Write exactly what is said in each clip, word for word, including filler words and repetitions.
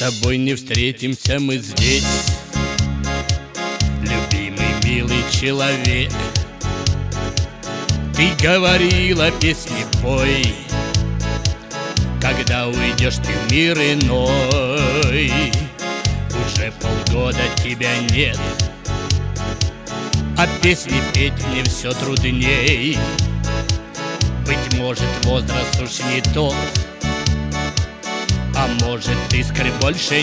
тобой не встретимся мы здесь, любимый, милый человек. Ты говорила, песни пой, когда уйдешь ты в мир иной. Уже полгода тебя нет, а песни петь мне все трудней. Быть может, возраст уж не тот, а может, искры больше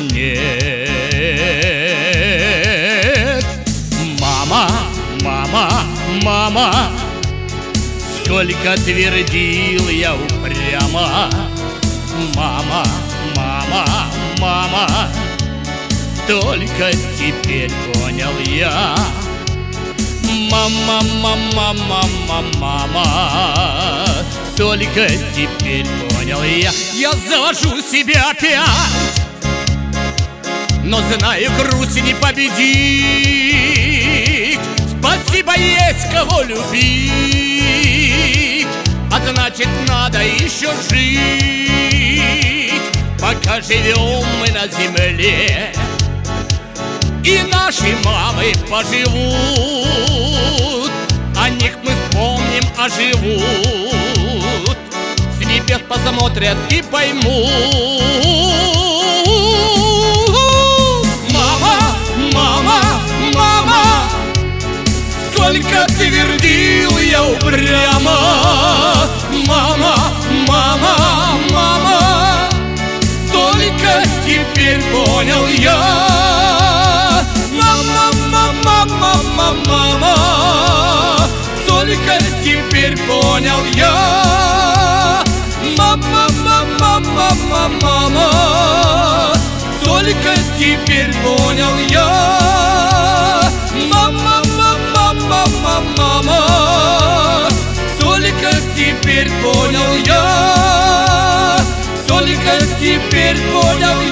нет. Мама, мама, мама, сколько твердил я упрямо. Мама, мама, мама, только теперь понял я. Мама, мама, мама, мама, только теперь понял я. Я завожу себя опять, но знаю, грусть не победить. Спасибо, есть кого любить, а значит, надо еще жить, пока живем мы на земле. И наши мамы поживут, о них мы вспомним, оживут, с небес посмотрят и поймут. Мама, мама, мама, сколько твердил я упрямо. Мама, мама, мама, только теперь понял я. Мама, мама, только теперь понял я. Мама, мама, мама, мама, только теперь понял я. Мама, мама, мама, мама, только теперь понял я. Только теперь понял я.